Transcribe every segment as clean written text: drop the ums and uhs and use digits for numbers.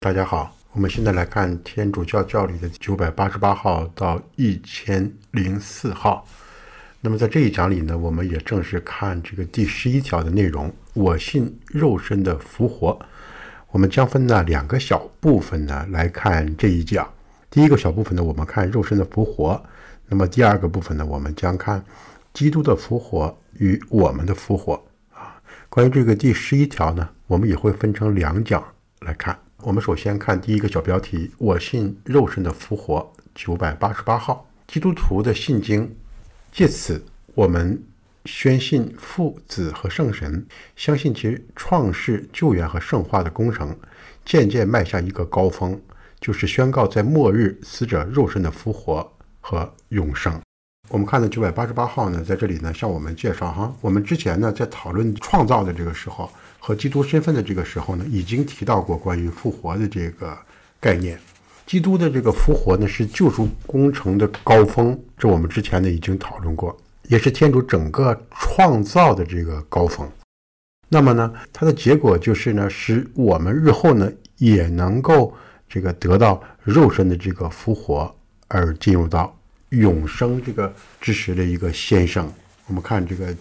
大家好，我们现在来看天主教教理的988号到1004号。那么在这一讲里呢，我们也正式看这个第11条的内容，我信肉身的复活。我们将分两个小部分呢来看这一讲。第一个小部分呢，我们看肉身的复活。那么第二个部分呢，我们将看基督的复活与我们的复活。关于这个第11条呢，我们也会分成两讲来看。我们首先看第一个小标题，我信肉身的复活988号。基督徒的信经，借此我们宣信父子和圣神，相信其创世救援和圣化的工程渐渐迈向一个高峰，就是宣告在末日死者肉身的复活和永生。我们看的988号呢，在这里呢向我们介绍我们之前呢在讨论创造的这个时候和基督身份的这个时候呢，已经提到过关于复活的这个概念。基督的这个复活呢是救赎工程的高峰，这我们之前呢已经讨论过，也是天主整个创造的这个高峰。那么呢，它的结果就是呢，使我们日后呢也能够这个得到肉身的这个复活，而进入到永生这个之时的一个先生。我们看这个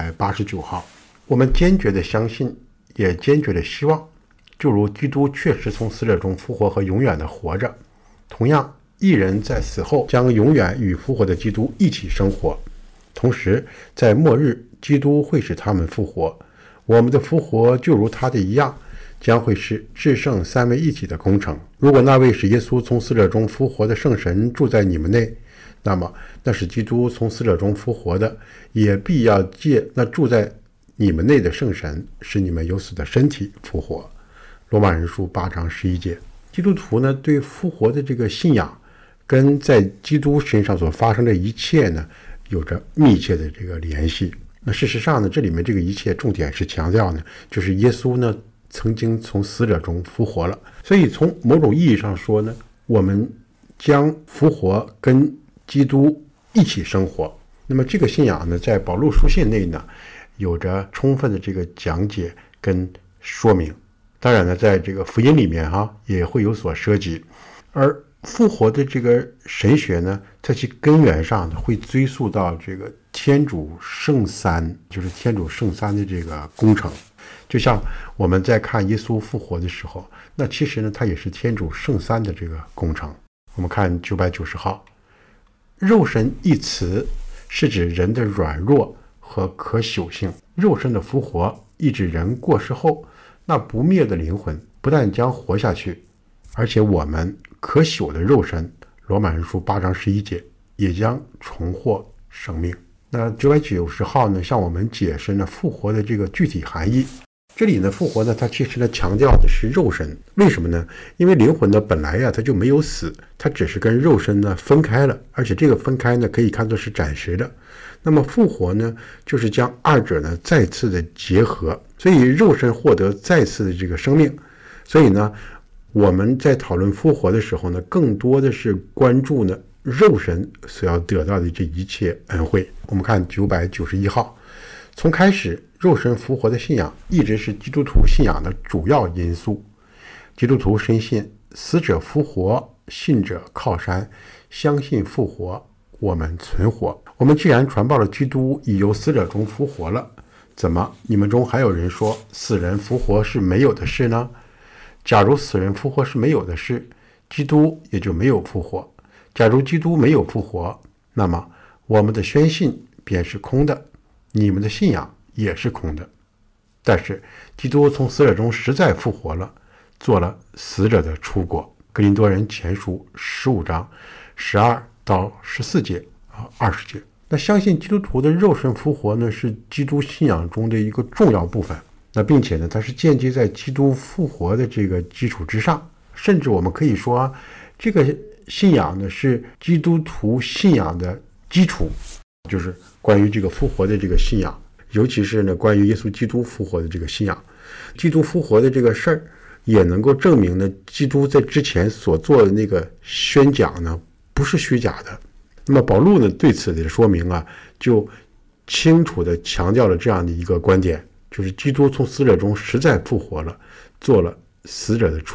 989号，我们坚决的相信，也坚决的希望，就如基督确实从死者中复活和永远的活着，同样一人在死后将永远与复活的基督一起生活，同时在末日基督会使他们复活，我们的复活就如他的一样，将会是至圣三位一体的工程。如果那位使耶稣从死者中复活的圣神住在你们内，那么那是基督从死者中复活的，也必要借那住在你们内的圣神，使你们有死的身体复活。罗马人书8章11节。基督徒呢对复活的这个信仰，跟在基督身上所发生的一切呢有着密切的这个联系。那事实上呢，这里面这个一切重点是强调呢，就是耶稣呢曾经从死者中复活了。所以从某种意义上说呢，我们将复活跟基督一起生活。那么这个信仰呢，在保禄书信内呢有着充分的这个讲解跟说明。当然呢，在这个福音里面也会有所涉及。而复活的这个神学呢，在其根源上呢会追溯到这个天主圣三，就是天主圣三的这个工程。就像我们在看耶稣复活的时候，那其实呢它也是天主圣三的这个工程。我们看990号，肉身一词是指人的软弱和可朽性，肉身的复活意指人过世后那不灭的灵魂不但将活下去，而且我们可朽的肉身，罗马人书8章11节，也将重获生命。那990号呢向我们解释呢复活的这个具体含义。这里呢复活呢它其实呢强调的是肉身。为什么呢？因为灵魂呢本来它就没有死，它只是跟肉身呢分开了，而且这个分开呢可以看作是暂时的。那么复活呢就是将二者呢再次的结合，所以肉身获得再次的这个生命。所以呢我们在讨论复活的时候呢，更多的是关注呢肉身所要得到的这一切恩惠。我们看991号，从开始肉身复活的信仰一直是基督徒信仰的主要因素。基督徒深信死者复活，信者靠山，相信复活，我们存活。我们既然传报了基督已由死者中复活了，怎么你们中还有人说死人复活是没有的事呢？假如死人复活是没有的事，基督也就没有复活。假如基督没有复活，那么我们的宣信便是空的，你们的信仰也是空的。但是基督从死者中实在复活了，做了死者的出国。哥林多人前书15章12到14节20节。那相信基督徒的肉身复活呢，是基督信仰中的一个重要部分。那并且呢，它是建基在基督复活的这个基础之上，甚至我们可以说这个信仰呢是基督徒信仰的基础，就是关于这个复活的这个信仰，尤其是呢关于耶稣基督复活的这个信仰。基督复活的这个事儿也能够证明呢，基督在之前所做的那个宣讲呢不是虚假的。那么保禄呢对此的说明就清楚地强调了这样的一个观点，就是基督从死者中实在复活了，做了死者的出国。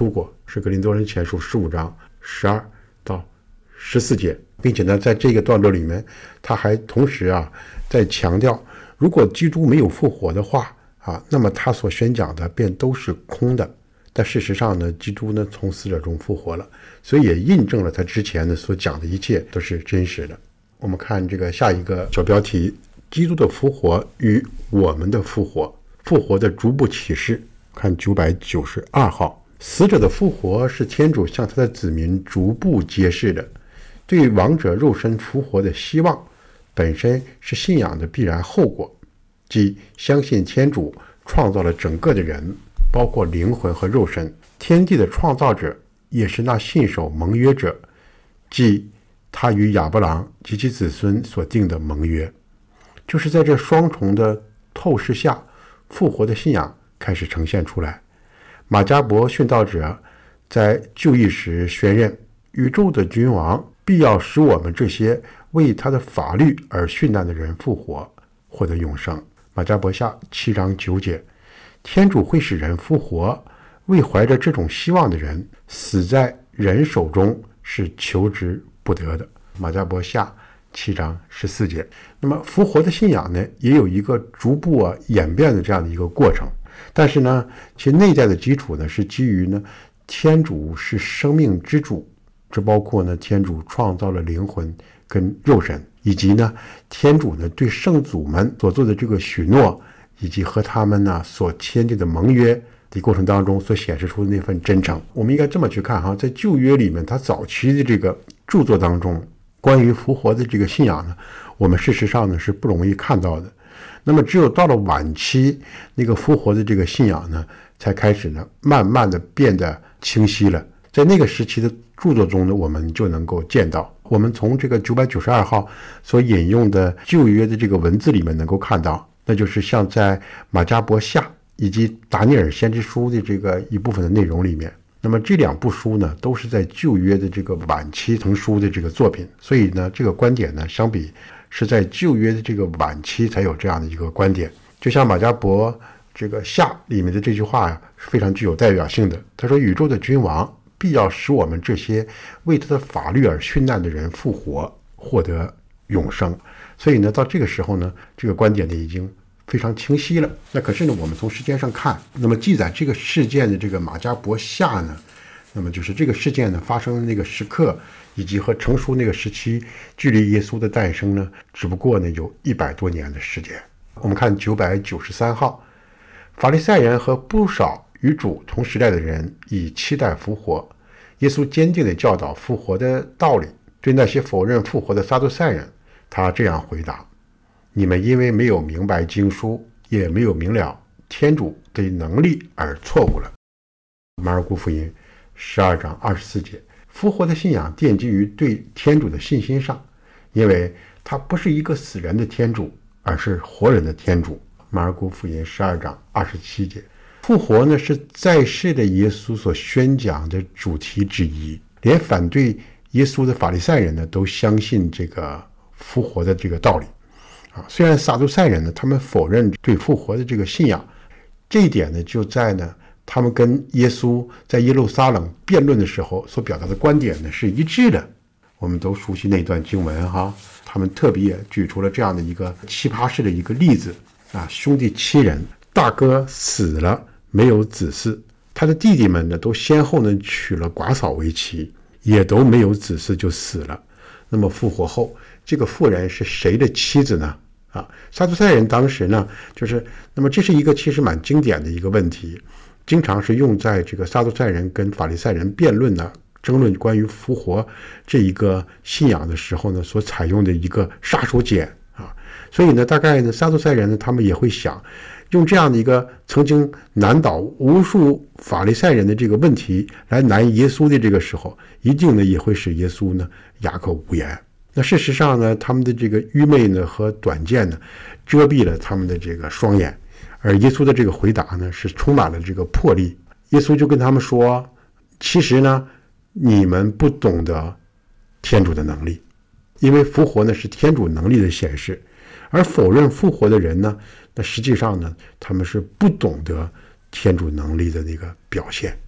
是格林多人前书15章12到14节，并且呢，在这个段落里面，他还同时在强调，如果基督没有复活的话那么他所宣讲的便都是空的。但事实上呢，基督呢从死者中复活了，所以也印证了他之前呢所讲的一切都是真实的。我们看这个下一个小标题：基督的复活与我们的复活，复活的逐步启示。看992号，死者的复活是天主向他的子民逐步揭示的。对亡者肉身复活的希望，本身是信仰的必然后果，即相信天主创造了整个的人，包括灵魂和肉身。天地的创造者也是那信守盟约者，即他与亚伯郎及其子孙所定的盟约。就是在这双重的透视下，复活的信仰开始呈现出来。马加伯殉道者在就义时宣认，宇宙的君王必要使我们这些为他的法律而殉难的人复活，获得永生。马加伯下7章9节，天主会使人复活，为怀着这种希望的人死在人手中是求之不得的。马加伯下7章14节。那么复活的信仰呢，也有一个逐步演变的这样的一个过程，但是呢，其内在的基础呢是基于呢，天主是生命之主，这包括呢，天主创造了灵魂跟肉身，以及呢，天主呢对圣祖们所做的这个许诺，以及和他们呢所签订的盟约的过程当中所显示出的那份真诚。我们应该这么去看在旧约里面，他早期的这个著作当中，关于复活的这个信仰呢，我们事实上呢是不容易看到的。那么只有到了晚期，那个复活的这个信仰呢，才开始呢慢慢的变得清晰了。在那个时期的著作中呢，我们就能够见到，我们从这个992号所引用的旧约的这个文字里面能够看到，那就是像在马加伯下以及达尼尔先知书的这个一部分的内容里面。那么这两部书呢，都是在旧约的这个晚期成书的这个作品，所以呢，这个观点呢，相比是在旧约的这个晚期才有这样的一个观点。就像马加伯这个下里面的这句话是非常具有代表性的。他说：“宇宙的君王必要使我们这些为他的法律而殉难的人复活，获得永生。”所以呢，到这个时候呢，这个观点呢已经非常清晰了。那可是呢，我们从时间上看，那么记载这个事件的这个马加伯下呢，那么就是这个事件呢发生的那个时刻，以及和成书那个时期，距离耶稣的诞生呢，只不过呢有100多年的时间。我们看993号，法利赛人和不少与主同时代的人以期待复活。耶稣坚定地教导复活的道理。对那些否认复活的撒都塞人，他这样回答：你们因为没有明白经书，也没有明了天主的能力而错误了。马尔谷福音12章24节。复活的信仰奠基于对天主的信心上，因为他不是一个死人的天主，而是活人的天主。马尔谷福音12章27节。复活呢，是在世的耶稣所宣讲的主题之一，连反对耶稣的法利赛人呢都相信这个复活的这个道理虽然撒都塞人呢，他们否认对复活的这个信仰，这一点呢，就在呢他们跟耶稣在耶路撒冷辩论的时候所表达的观点呢是一致的。我们都熟悉那段经文他们特别也举出了这样的一个奇葩式的一个例子兄弟7人，大哥死了没有子嗣，他的弟弟们呢都先后呢娶了寡嫂为妻，也都没有子嗣就死了。那么复活后，这个妇人是谁的妻子呢？撒都塞人当时呢，那么这是一个其实蛮经典的一个问题，经常是用在这个撒都塞人跟法利赛人辩论争论关于复活这一个信仰的时候呢，所采用的一个杀手锏所以呢，大概呢，撒都塞人呢，他们也会想用这样的一个曾经难倒无数法利赛人的这个问题来难耶稣的这个时候，一定呢也会使耶稣呢哑口无言。那事实上呢，他们的这个愚昧呢和短见呢，遮蔽了他们的这个双眼，而耶稣的这个回答呢，是充满了这个魄力。耶稣就跟他们说，其实呢，你们不懂得天主的能力，因为复活呢是天主能力的显示，而否认复活的人呢，那实际上呢，他们是不懂得天主能力的那个表现。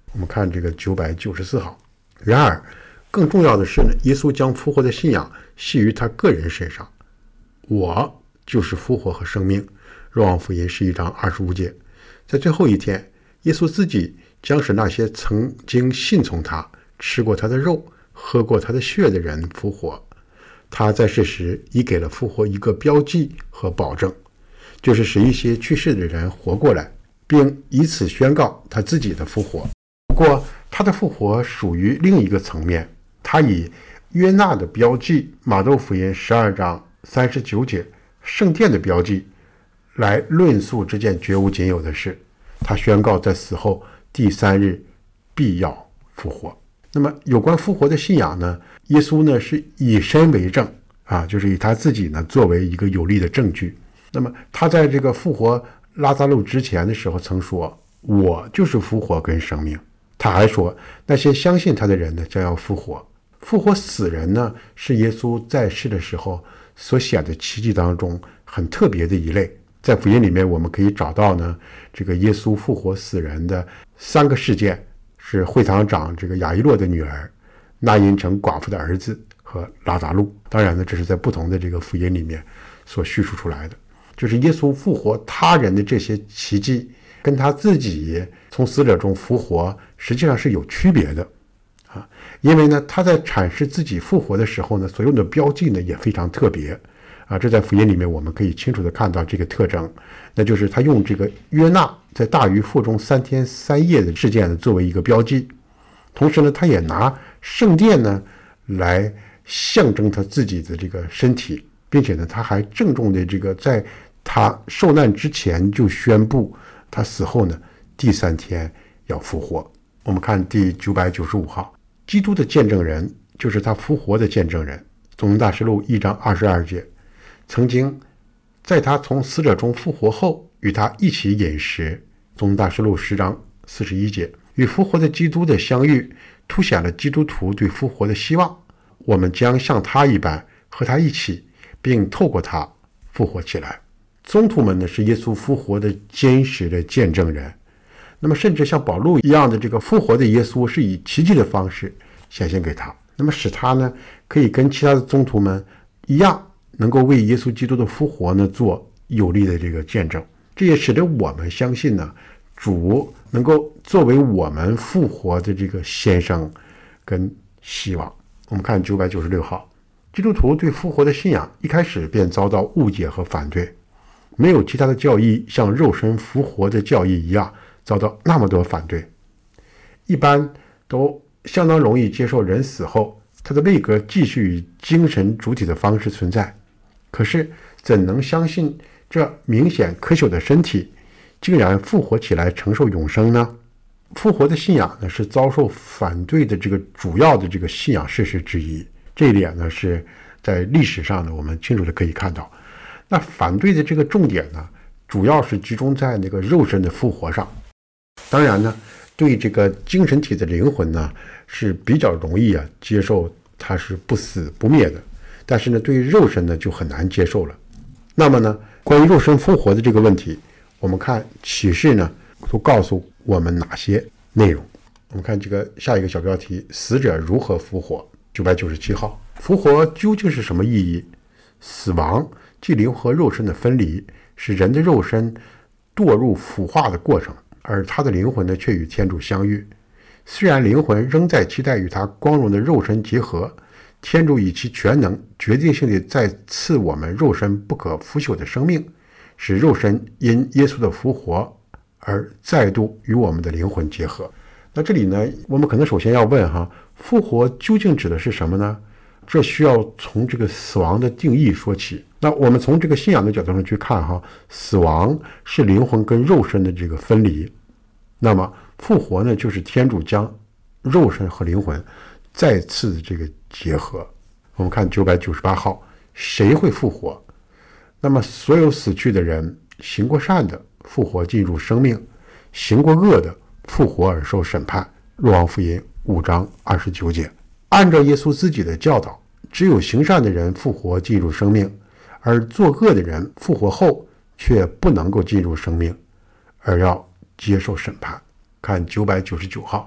我们看这个994号。然而更重要的是呢，耶稣将复活的信仰系于他个人身上。我就是复活和生命。若望福音11章25节。在最后一天，耶稣自己将使那些曾经信从他、吃过他的肉、喝过他的血的人复活。他在世时已给了复活一个标记和保证，就是使一些去世的人活过来，并以此宣告他自己的复活。不过他的复活属于另一个层面，他以约纳的标记，马窦福音12章39节圣殿的标记来论述这件绝无仅有的事。他宣告在死后第3日必要复活。那么有关复活的信仰呢，耶稣呢是以身为证就是以他自己呢作为一个有力的证据。那么他在这个复活拉撒路之前的时候曾说，我就是复活跟生命。他还说，那些相信他的人呢将要复活。复活死人呢是耶稣在世的时候所显的奇迹当中很特别的一类。在福音里面我们可以找到呢，这个耶稣复活死人的3个事件，是会堂长这个亚伊洛的女儿、拿因城寡妇的儿子和拉撒路。当然呢，这是在不同的这个福音里面所叙述出来的。就是耶稣复活他人的这些奇迹，跟他自己从死者中复活实际上是有区别的因为呢，他在阐释自己复活的时候呢，所用的标记呢也非常特别这在福音里面我们可以清楚的看到这个特征，那就是他用这个约纳在大鱼腹中3天3夜的事件呢作为一个标记，同时呢，他也拿圣殿呢来象征他自己的这个身体，并且呢，他还郑重的这个在他受难之前就宣布他死后呢第3天要复活。我们看第995号，基督的见证人就是他复活的见证人。总大事录1章22节，曾经在他从死者中复活后与他一起饮食。总大事录10章41节，与复活的基督的相遇凸显了基督徒对复活的希望，我们将像他一般和他一起，并透过他复活起来。宗徒们呢是耶稣复活的真实的见证人。那么甚至像保禄一样的这个复活的耶稣是以奇迹的方式显现给他，那么使他呢可以跟其他的宗徒们一样，能够为耶稣基督的复活呢做有力的这个见证。这也使得我们相信呢，主能够作为我们复活的这个先生跟希望。我们看996号，基督徒对复活的信仰一开始便遭到误解和反对，没有其他的教义像肉身复活的教义一样遭到那么多反对。一般都相当容易接受人死后他的位格继续以精神主体的方式存在，可是怎能相信这明显可朽的身体竟然复活起来承受永生呢？复活的信仰呢是遭受反对的这个主要的这个信仰事实之一。这一点呢是在历史上呢我们清楚的可以看到。那反对的这个重点呢主要是集中在那个肉身的复活上。当然呢，对这个精神体的灵魂呢是比较容易接受它是不死不灭的，但是呢对于肉身呢就很难接受了。那么呢，关于肉身复活的这个问题，我们看启示呢都告诉我们哪些内容。我们看这个下一个小标题，死者如何复活。997号，复活究竟是什么意义？死亡即灵魂和肉身的分离，使人的肉身堕入腐化的过程，而他的灵魂呢却与天主相遇。虽然灵魂仍在期待与他光荣的肉身结合，天主以其全能决定性地再赐我们肉身不可腐朽的生命，使肉身因耶稣的复活而再度与我们的灵魂结合。那这里呢，我们可能首先要问复活究竟指的是什么呢？这需要从这个死亡的定义说起。那我们从这个信仰的角度上去看死亡是灵魂跟肉身的这个分离，那么复活呢就是天主将肉身和灵魂再次的这个结合。我们看998号，谁会复活？那么所有死去的人，行过善的复活进入生命，行过恶的复活而受审判。若望福音5章29节。按照耶稣自己的教导，只有行善的人复活进入生命，而作恶的人复活后却不能够进入生命，而要接受审判。看999号，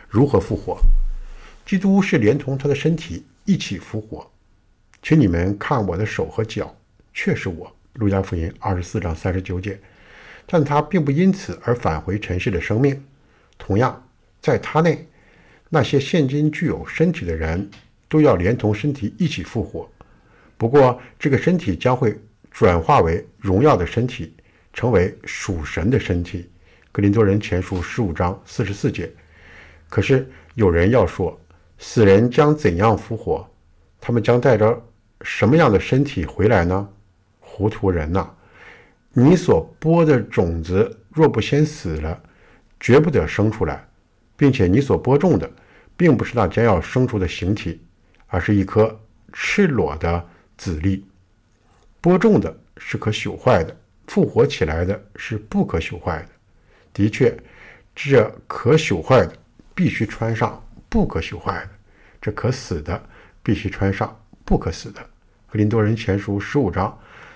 如何复活？基督是连同他的身体一起复活。请你们看我的手和脚，确是我。路加福音24章39节。但他并不因此而返回尘世的生命。同样，在他内，那些现今具有身体的人都要连同身体一起复活。不过，这个身体将会转化为荣耀的身体，成为属神的身体。哥林多人前书15章44节。可是有人要说，死人将怎样复活？他们将带着什么样的身体回来呢？糊涂人呐！你所播的种子若不先死了，绝不得生出来，并且你所播种的并不是那将要生出的形体，而是一颗赤裸的籽粒。播种的是可朽坏的，复活起来的是不可朽坏的。的确，这可朽坏的必须穿上不可朽坏的，这可死的必须穿上不可死的。哥林多人前书15章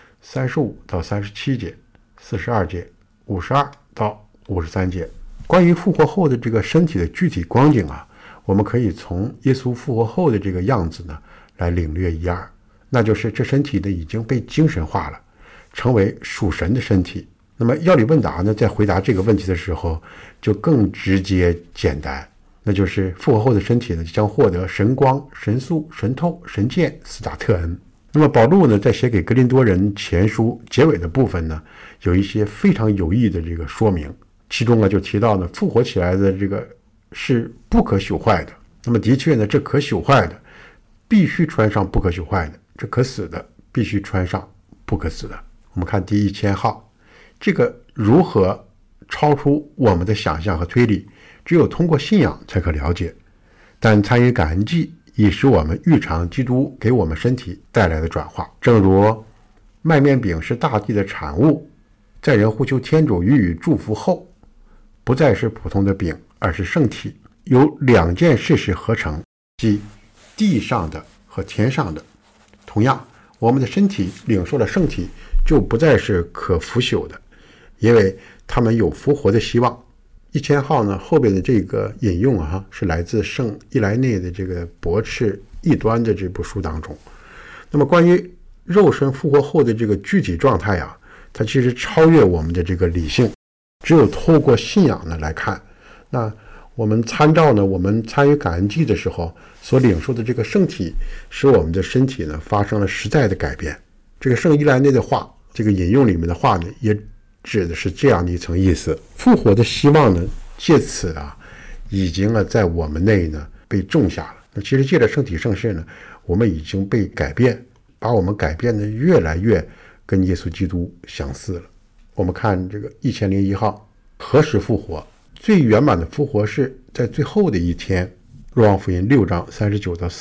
35到37节、42节、52到53节。关于复活后的这个身体的具体光景啊，我们可以从耶稣复活后的这个样子呢来领略一二，那就是这身体呢已经被精神化了，成为属神的身体。那么药理问答呢，在回答这个问题的时候就更直接简单，那就是复活后的身体呢将获得神光、神速、神透、神见四大特恩。那么保禄呢，在写给哥林多人前书结尾的部分呢，有一些非常有益的这个说明，其中呢就提到呢，复活起来的这个是不可朽坏的。那么的确呢，这可朽坏的必须穿上不可朽坏的，这可死的必须穿上不可死的。我们看第1000号，这个如何超出我们的想象和推理，只有通过信仰才可了解。但参与感恩祭以使我们预尝基督给我们身体带来的转化。正如麦面饼是大地的产物，在人呼求天主予以祝福后，不再是普通的饼，而是圣体，由两件事实合成，即地上的和天上的。同样，我们的身体领受了圣体，就不再是可腐朽的，因为他们有复活的希望。1000号呢，后边的这个引用啊，是来自圣伊莱内的这个驳斥异端的这部书当中。那么关于肉身复活后的这个具体状态啊，它其实超越我们的这个理性，只有透过信仰呢来看。那我们参照呢，我们参与感恩祭的时候所领受的这个圣体，使我们的身体呢发生了实在的改变。这个圣伊莱内的话，这个引用里面的话呢，也指的是这样的一层意思。复活的希望呢，借此啊，已经在我们内呢被种下了。那其实借着圣体圣事呢，我们已经被改变，把我们改变的越来越跟耶稣基督相似了。我们看这个1001号，何时复活？最圆满的复活是在最后的一天。若望福音6章39到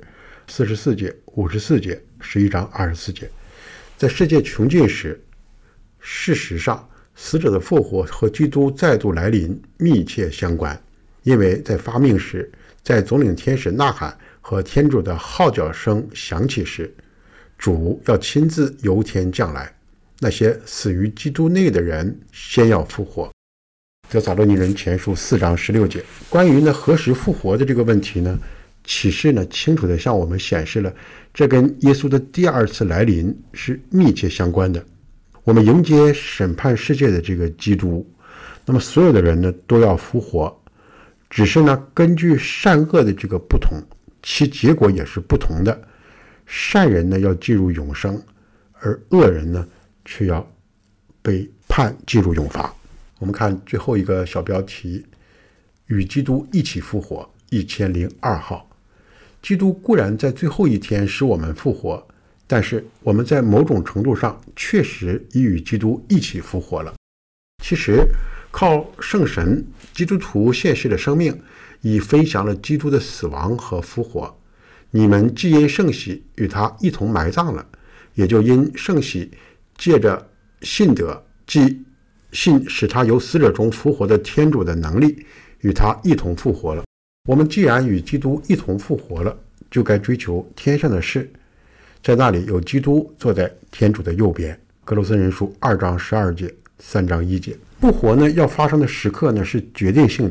40、44节、54节、11章24节。在世界穷尽时，事实上死者的复活和基督再度来临密切相关，因为在发命时，在总领天使呐喊和天主的号角声响起时，主要亲自由天降来，那些死于基督内的人先要复活。德撒罗尼人前书4章16节。关于何时复活的这个问题呢，启示呢清楚地向我们显示了，这跟耶稣的第二次来临是密切相关的。我们迎接审判世界的这个基督，那么所有的人呢都要复活，只是呢根据善恶的这个不同，其结果也是不同的。善人呢要进入永生，而恶人呢却要被判进入永罚。我们看最后一个小标题，与基督一起复活1002号。基督固然在最后一天使我们复活，但是我们在某种程度上确实已与基督一起复活了。其实靠圣神，基督徒现世的生命已分享了基督的死亡和复活。你们既因圣喜与他一同埋葬了，也就因圣喜借着信德，即信使他由死者中复活的天主的能力，与他一同复活了。我们既然与基督一同复活了，就该追求天上的事，在那里有基督坐在天主的右边。哥罗森人书2章12节、3章1节。复活呢要发生的时刻呢是决定性的，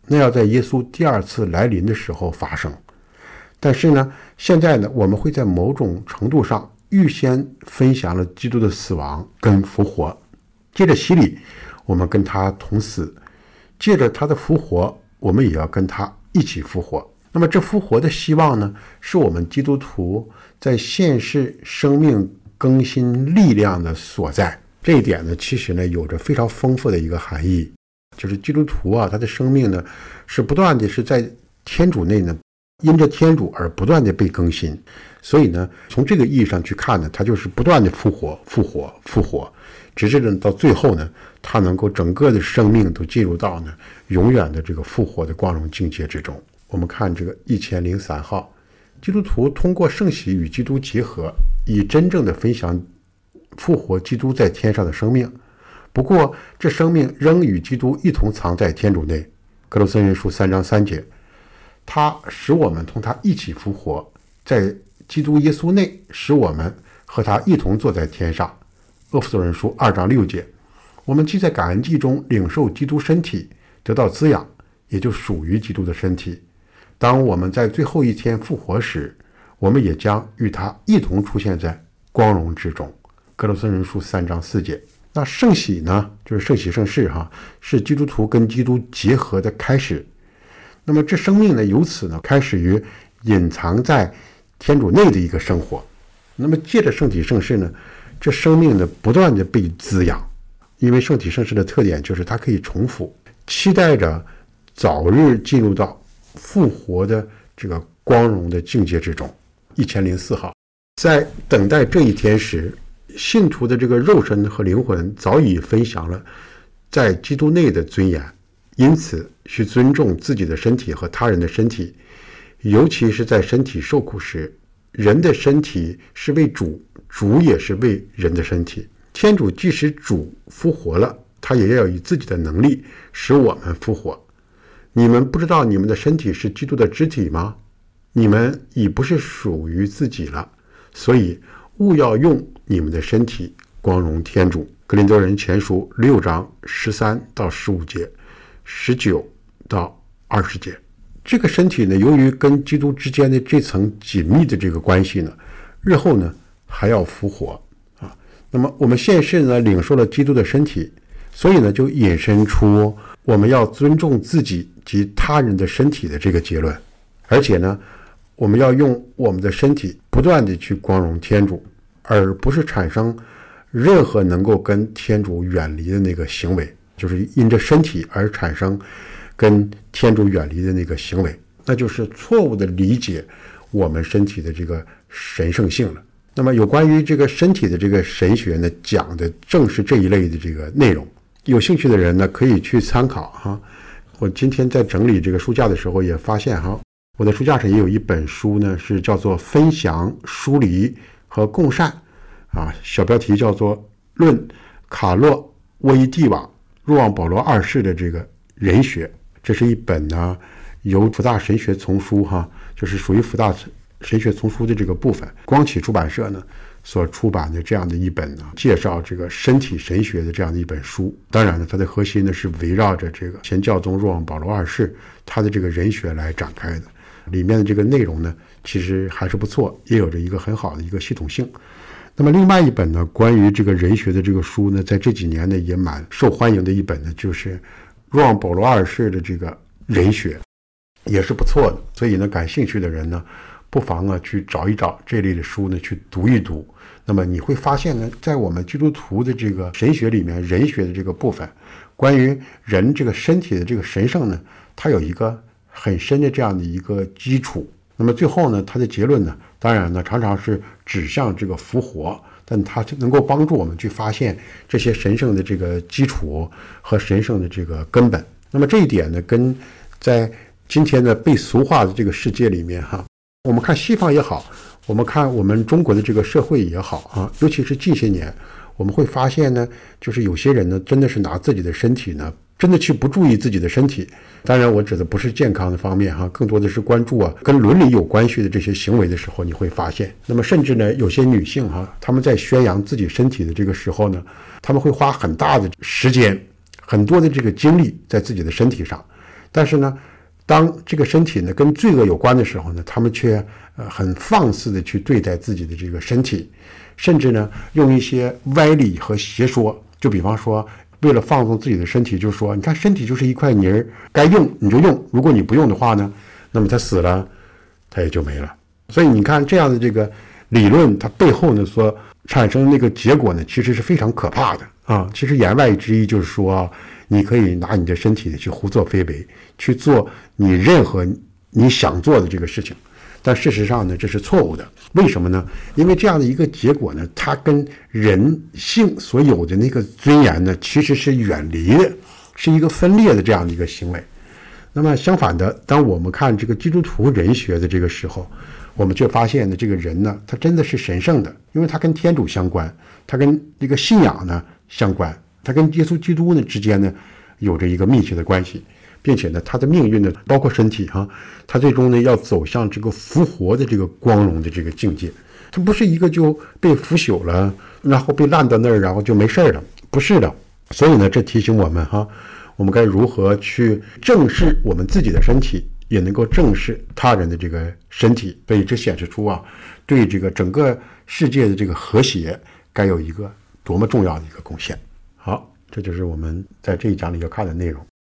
那要在耶稣第二次来临的时候发生。但是呢，现在呢，我们会在某种程度上预先分享了基督的死亡跟复活，借着洗礼，我们跟他同死；借着他的复活，我们也要跟他一起复活。那么这复活的希望呢，是我们基督徒在现世生命更新力量的所在。这一点呢，其实呢，有着非常丰富的一个含义，就是基督徒啊，他的生命呢，是不断的是在天主内呢，因着天主而不断的被更新。所以呢，从这个意义上去看呢，他就是不断的复活，直至呢到最后呢，他能够整个的生命都进入到呢永远的这个复活的光荣境界之中。我们看这个1003号，基督徒通过圣洗与基督结合，以真正的分享复活基督在天上的生命。不过这生命仍与基督一同藏在天主内。格罗森人书3章3节，他使我们同他一起复活，在基督耶稣内，使我们和他一同坐在天上。厄弗所人书2章6节，我们既在感恩祭中领受基督身体，得到滋养，也就属于基督的身体。当我们在最后一天复活时，我们也将与他一同出现在光荣之中。格罗森人书3章4节。那圣洗呢，就是圣洗圣事是基督徒跟基督结合的开始。那么这生命呢，由此呢开始于隐藏在天主内的一个生活。那么借着圣体圣事呢，这生命呢不断的被滋养。因为圣体圣事的特点就是它可以重复，期待着早日进入到复活的这个光荣的境界之中。1004号，在等待这一天时，信徒的这个肉身和灵魂早已分享了在基督内的尊严，因此需尊重自己的身体和他人的身体，尤其是在身体受苦时。人的身体是为主，主也是为人的身体。天主即使主复活了，他也要以自己的能力使我们复活。你们不知道你们的身体是基督的肢体吗？你们已不是属于自己了，所以务要用你们的身体光荣天主。格林多人前书6章13到15节，19到20节。这个身体呢，由于跟基督之间的这层紧密的这个关系呢，日后呢还要复活啊。那么我们现世呢领受了基督的身体，所以呢就引申出我们要尊重自己及他人的身体的这个结论。而且呢，我们要用我们的身体不断的去光荣天主，而不是产生任何能够跟天主远离的那个行为，就是因着身体而产生跟天主远离的那个行为，那就是错误的理解我们身体的这个神圣性了。那么有关于这个身体的这个神学呢，讲的正是这一类的这个内容。有兴趣的人呢，可以去参考哈。我今天在整理这个书架的时候也发现哈，我的书架上也有一本书呢，是叫做《分享、疏离和共善》啊，小标题叫做《论卡洛沃伊蒂瓦若望保罗二世的这个人学》。这是一本呢由福大神学丛书哈，就是属于福大神学丛书的这个部分，光启出版社呢所出版的这样的一本呢介绍这个身体神学的这样的一本书。当然呢，它的核心呢是围绕着这个前教宗若望保罗二世他的这个人学来展开的。里面的这个内容呢其实还是不错，也有着一个很好的一个系统性。那么另外一本呢关于这个人学的这个书呢，在这几年呢也蛮受欢迎的一本呢，就是若望保罗二世的这个人学，也是不错的。所以呢，感兴趣的人呢，不妨呢去找一找这类的书呢去读一读。那么你会发现呢，在我们基督徒的这个神学里面，人学的这个部分，关于人这个身体的这个神圣呢，它有一个很深的这样的一个基础。那么最后呢，它的结论呢，当然呢常常是指向这个复活，但它能够帮助我们去发现这些神圣的这个基础和神圣的这个根本。那么这一点呢，跟在今天的被俗化的这个世界里面哈，我们看西方也好，我们看我们中国的这个社会也好啊，尤其是近些年，我们会发现呢，就是有些人呢，真的是拿自己的身体呢，真的去不注意自己的身体。当然我指的不是健康的方面哈，更多的是关注跟伦理有关系的这些行为的时候，你会发现，那么甚至呢，有些女性哈，她们在宣扬自己身体的这个时候呢，她们会花很大的时间，很多的这个精力在自己的身体上。 但是呢，当这个身体呢跟罪恶有关的时候呢，他们却很放肆的去对待自己的这个身体，甚至呢用一些歪理和邪说，就比方说为了放纵自己的身体，就说你看身体就是一块泥儿，该用你就用，如果你不用的话呢，那么他死了他也就没了。所以你看这样的这个理论，它背后呢所产生的那个结果呢，其实是非常可怕的啊。其实言外之意就是说，你可以拿你的身体呢去胡作非为，去做你任何你想做的这个事情，但事实上呢这是错误的。为什么呢？因为这样的一个结果呢，它跟人性所有的那个尊严呢其实是远离的，是一个分裂的这样的一个行为。那么相反的，当我们看这个基督徒人学的这个时候，我们却发现呢，这个人呢，他真的是神圣的，因为他跟天主相关，他跟这个信仰呢相关，他跟耶稣基督呢之间呢有着一个密切的关系，并且呢，他的命运呢，包括身体他最终呢要走向这个复活的这个光荣的这个境界。他不是一个就被腐朽了，然后被烂到那儿，然后就没事了，不是的。所以呢，这提醒我们我们该如何去正视我们自己的身体，也能够正视他人的这个身体。所以这显示出对这个整个世界的这个和谐该有一个多么重要的一个贡献。好，这就是我们在这一讲里要看的内容。